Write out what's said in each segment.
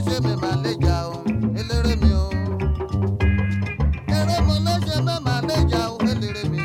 léṣe mi máa lè jà o eléré mi o. Eré mo léṣe mi máa lè jà o eléré mi.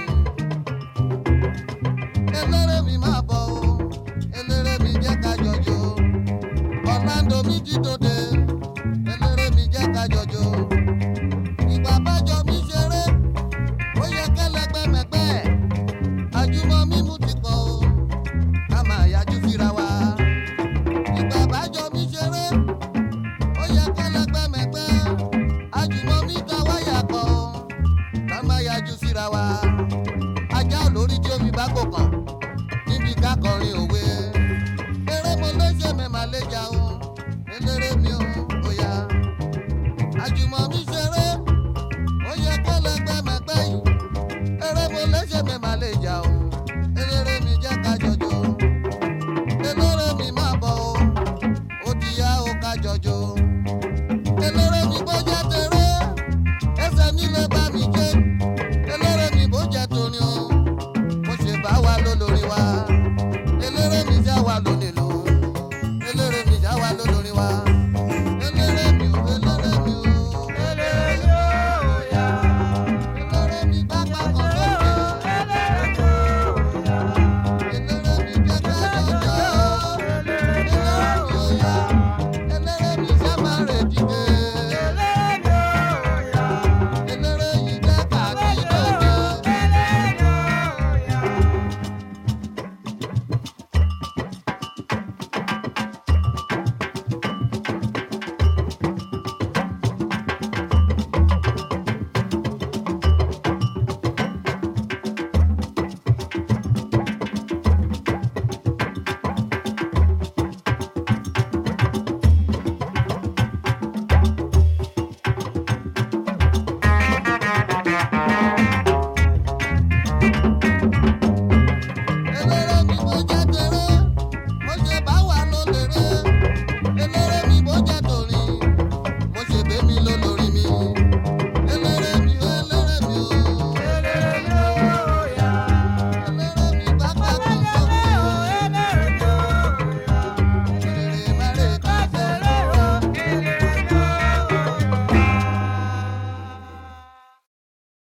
Eléré mi máa bọ̀ o eléré mi jẹ́ ká jọjọ. Orlando mi jí dòde eléré mi jẹ́ ká jọjọ. Ìgbà bájọ mi ṣeré ó yẹ kẹ́lẹ́gbẹ́ mẹ́gbẹ́ àjùmọ̀ mímú ti pọ̀ o ká máa yájú síra wa. Ìgbà bájọ mi ṣeré ó yẹ kẹ́lẹ́gbẹ́ mẹ́gbẹ́ àjùmọ̀ mi ta wáyà pọ̀ o ká máa yájú síra wa. Ajá olórí tí omi bá kò kàn níbi ká kọrin òwe. Eré mo léṣe mi máa lè jà o eléré mi o ó yá. Àjùmọ̀ mi ṣeré ó yẹ kẹ́lẹ́gbẹ́ mẹ́gbẹ́ yìí. Eré mo léṣe mi máa lè jà o eléré mi jẹ́ ká jọjọ. Eléré mi máa bọ̀ o ó ti yá o ká jọjọ.